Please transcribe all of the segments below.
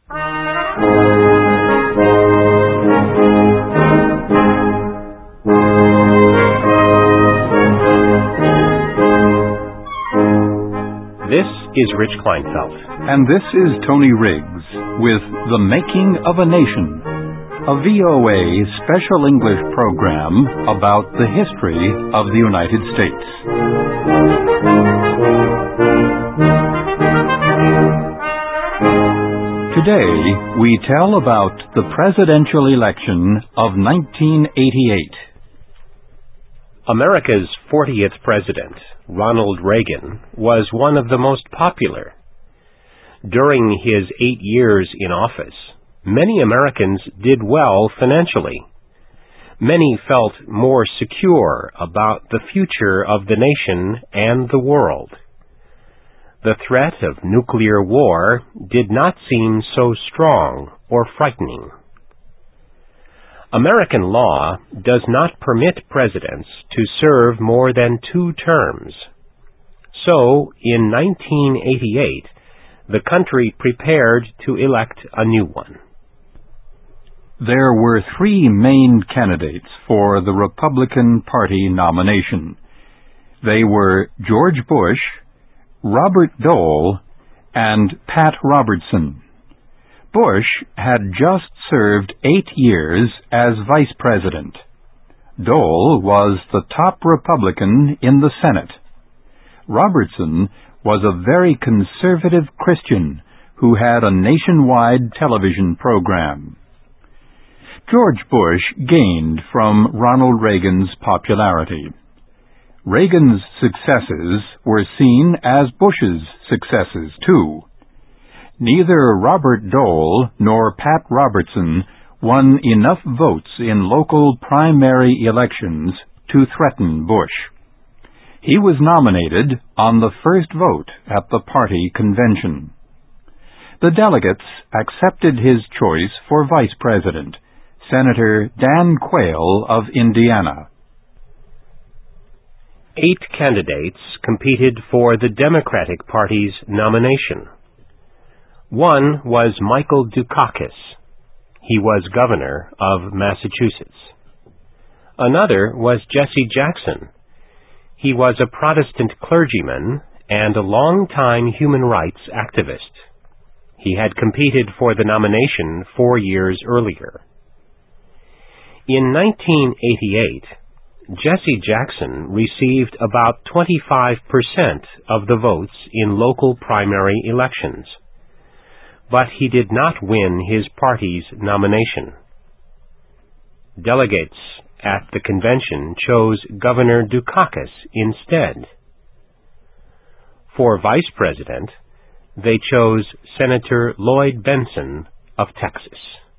This is Rich Kleinfeld. And this is Tony Riggs with The Making of a Nation, a VOA special English program about the history of the United States. Today, we tell about the presidential election of 1988. America's 40th president, Ronald Reagan, was one of the most popular. During his 8 years in office, many Americans did well financially. Many felt more secure about the future of the nation and the world. The threat of nuclear war did not seem so strong or frightening. American law does not permit presidents to serve more than 2 terms. So, in 1988, the country prepared to elect a new one. There were 3 main candidates for the Republican Party nomination. They were George Bush, Robert Dole, and Pat Robertson. Bush had just served 8 years as vice president. Dole was the top Republican in the Senate. Robertson was a very conservative Christian who had a nationwide television program. George Bush gained from Ronald Reagan's popularity. Reagan's successes were seen as Bush's successes, too. Neither Robert Dole nor Pat Robertson won enough votes in local primary elections to threaten Bush. He was nominated on the first vote at the party convention. The delegates accepted his choice for vice president, Senator Dan Quayle of Indiana. 8 candidates competed for the Democratic Party's nomination. One was Michael Dukakis. He was governor of Massachusetts. Another was Jesse Jackson. He was a Protestant clergyman and a long-time human rights activist. He had competed for the nomination 4 years earlier. In 1988, Jesse Jackson received about 25% of the votes in local primary elections, but he did not win his party's nomination. Delegates at the convention chose Governor Dukakis instead. For vice president, they chose Senator Lloyd Bentsen of Texas.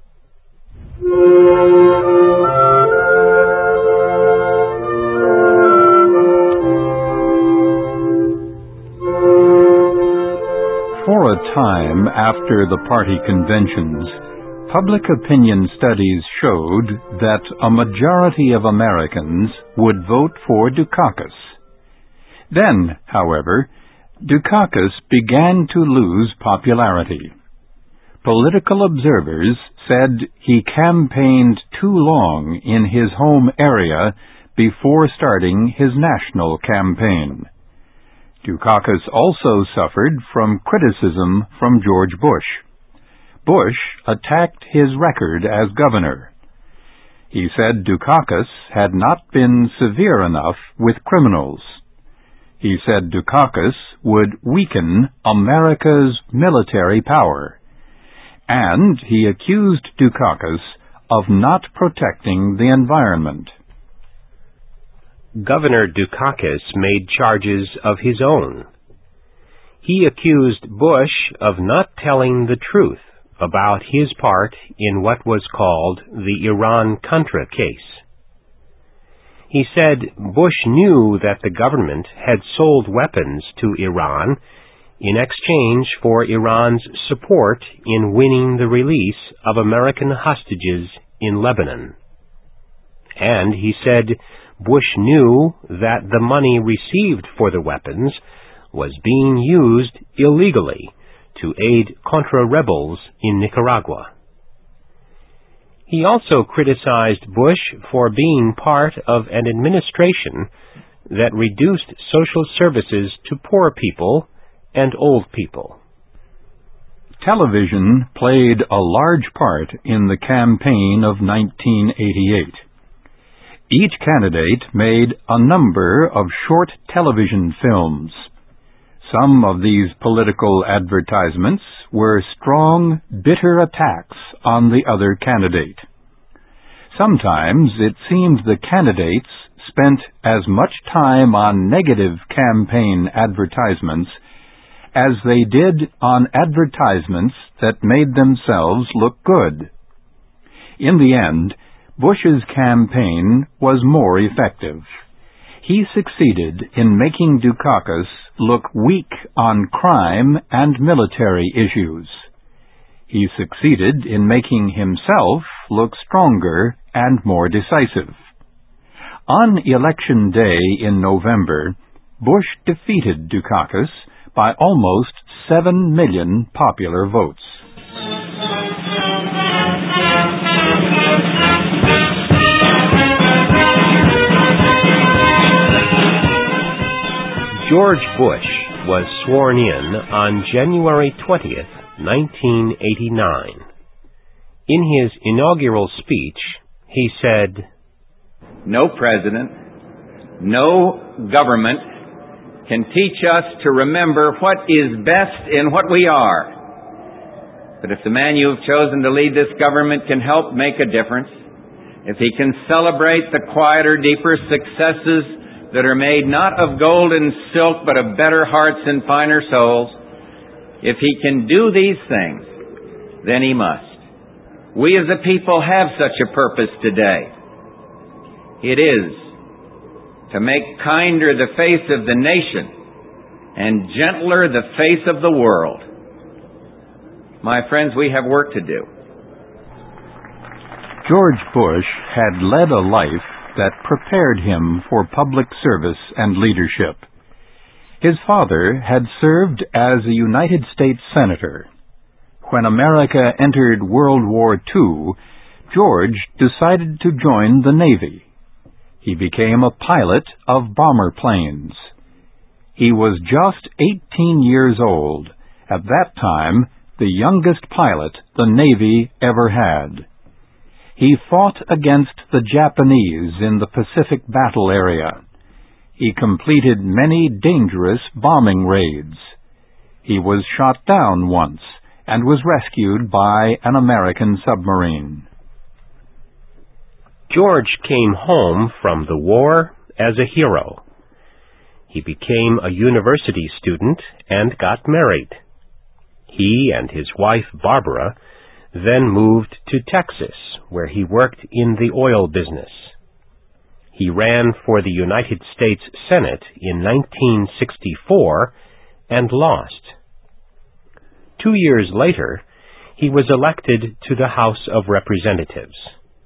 For a time after the party conventions, public opinion studies showed that a majority of Americans would vote for Dukakis. Then, however, Dukakis began to lose popularity. Political observers said he campaigned too long in his home area before starting his national campaign. Dukakis also suffered from criticism from George Bush. Bush attacked his record as governor. He said Dukakis had not been severe enough with criminals. He said Dukakis would weaken America's military power. And he accused Dukakis of not protecting the environment. Governor Dukakis made charges of his own. He accused Bush of not telling the truth about his part in what was called the Iran-Contra case. He said Bush knew that the government had sold weapons to Iran in exchange for Iran's support in winning the release of American hostages in Lebanon. And he said Bush knew that the money received for the weapons was being used illegally to aid Contra rebels in Nicaragua. He also criticized Bush for being part of an administration that reduced social services to poor people and old people. Television played a large part in the campaign of 1988. Each candidate made a number of short television films. Some of these political advertisements were strong, bitter attacks on the other candidate. Sometimes it seemed the candidates spent as much time on negative campaign advertisements as they did on advertisements that made themselves look good. In the end, Bush's campaign was more effective. He succeeded in making Dukakis look weak on crime and military issues. He succeeded in making himself look stronger and more decisive. On Election Day in November, Bush defeated Dukakis by almost 7 million popular votes. George Bush was sworn in on January 20th, 1989. In his inaugural speech, he said, "No president, no government can teach us to remember what is best in what we are. But if the man you have chosen to lead this government can help make a difference, if he can celebrate the quieter, deeper successes that are made not of gold and silk, but of better hearts and finer souls, if he can do these things, then he must. We as a people have such a purpose today. It is to make kinder the face of the nation and gentler the face of the world. My friends, we have work to do." George Bush had led a life that prepared him for public service and leadership. His father had served as a United States Senator. When America entered World War II, George decided to join the Navy. He became a pilot of bomber planes. He was just 18 years old, at that time the youngest pilot the Navy ever had. He fought against the Japanese in the Pacific Battle area. He completed many dangerous bombing raids. He was shot down once and was rescued by an American submarine. George came home from the war as a hero. He became a university student and got married. He and his wife, Barbara, then moved to Texas, where he worked in the oil business. He ran for the United States Senate in 1964 and lost. 2 years later, he was elected to the House of Representatives.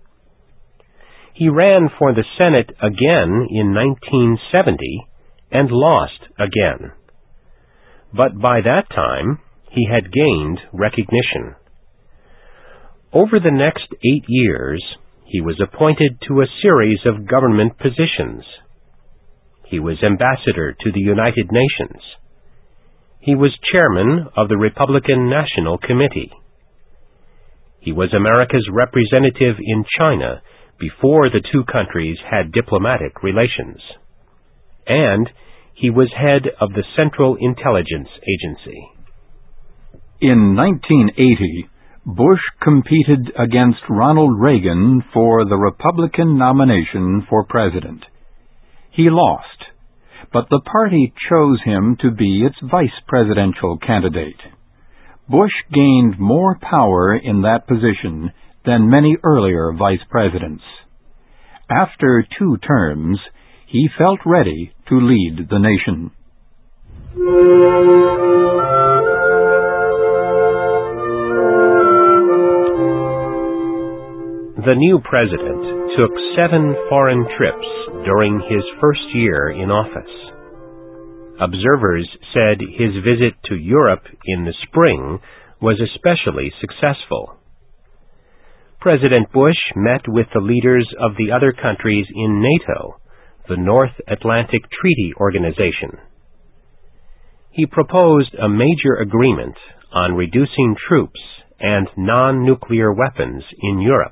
He ran for the Senate again in 1970 and lost again. But by that time, he had gained recognition. Over the next 8 years, he was appointed to a series of government positions. He was ambassador to the United Nations. He was chairman of the Republican National Committee. He was America's representative in China before the two countries had diplomatic relations. And he was head of the Central Intelligence Agency. In 1980, Bush competed against Ronald Reagan for the Republican nomination for president. He lost, but the party chose him to be its vice presidential candidate. Bush gained more power in that position than many earlier vice presidents. After 2 terms, he felt ready to lead the nation. The new president took 7 foreign trips during his first year in office. Observers said his visit to Europe in the spring was especially successful. President Bush met with the leaders of the other countries in NATO, the North Atlantic Treaty Organization. He proposed a major agreement on reducing troops and non-nuclear weapons in Europe.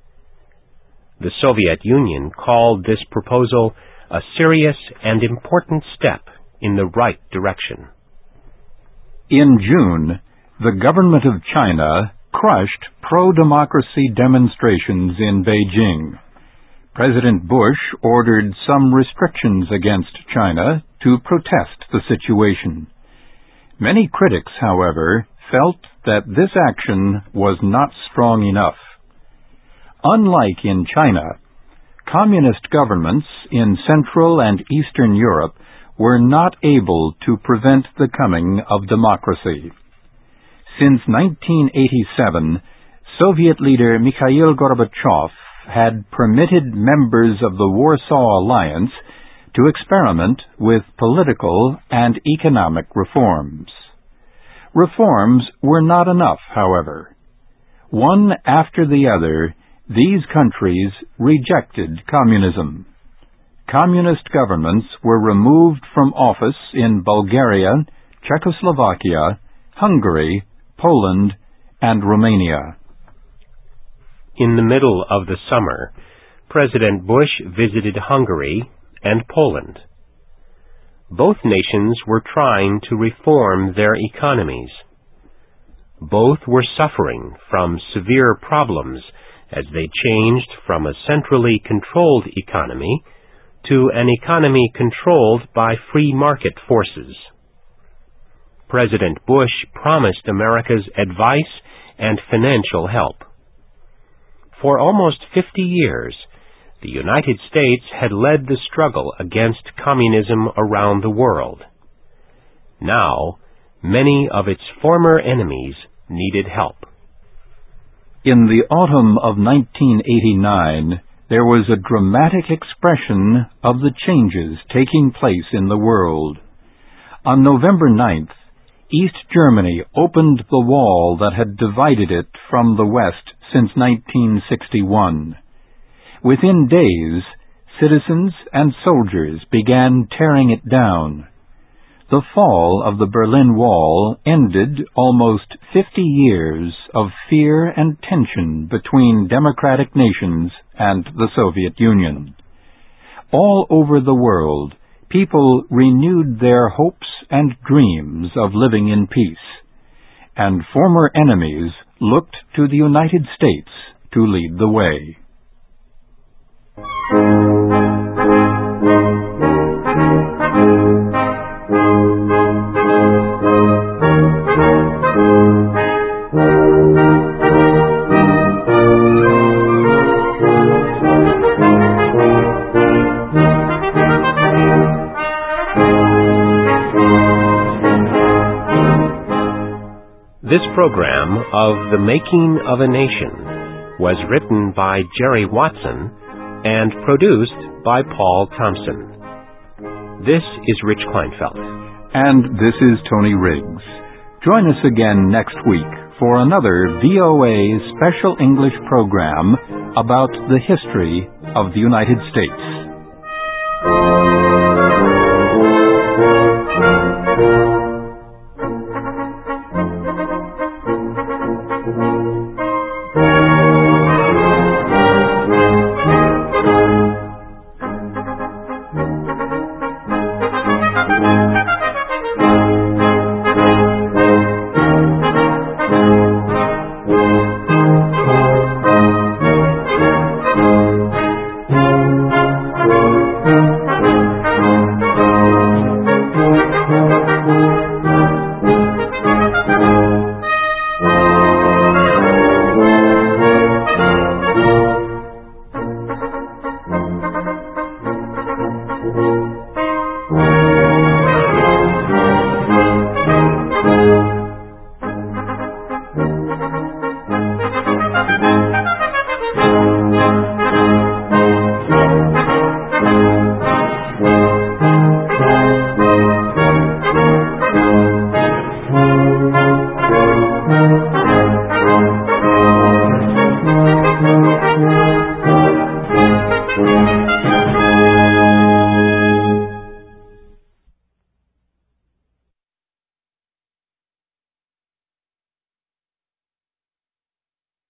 The Soviet Union called this proposal a serious and important step in the right direction. In June, the government of China crushed pro-democracy demonstrations in Beijing. President Bush ordered some restrictions against China to protest the situation. Many critics, however, felt that this action was not strong enough. Unlike in China, communist governments in Central and Eastern Europe were not able to prevent the coming of democracy. Since 1987, Soviet leader Mikhail Gorbachev had permitted members of the Warsaw Alliance to experiment with political and economic reforms. Reforms were not enough, however. One after the other, these countries rejected communism. Communist governments were removed from office in Bulgaria, Czechoslovakia, Hungary, Poland, and Romania. In the middle of the summer, President Bush visited Hungary and Poland. Both nations were trying to reform their economies. Both were suffering from severe problems as they changed from a centrally controlled economy to an economy controlled by free market forces. President Bush promised America's advice and financial help. For almost 50 years, the United States had led the struggle against communism around the world. Now, many of its former enemies needed help. In the autumn of 1989, there was a dramatic expression of the changes taking place in the world. On November 9th, East Germany opened the wall that had divided it from the West since 1961. Within days, citizens and soldiers began tearing it down. The fall of the Berlin Wall ended almost 50 years of fear and tension between democratic nations and the Soviet Union. All over the world, people renewed their hopes and dreams of living in peace, and former enemies looked to the United States to lead the way. This program of The Making of a Nation was written by Jerry Watson and produced by Paul Thompson. This is Rich Kleinfeld. And this is Tony Riggs. Join us again next week for another VOA Special English program about the history of the United States.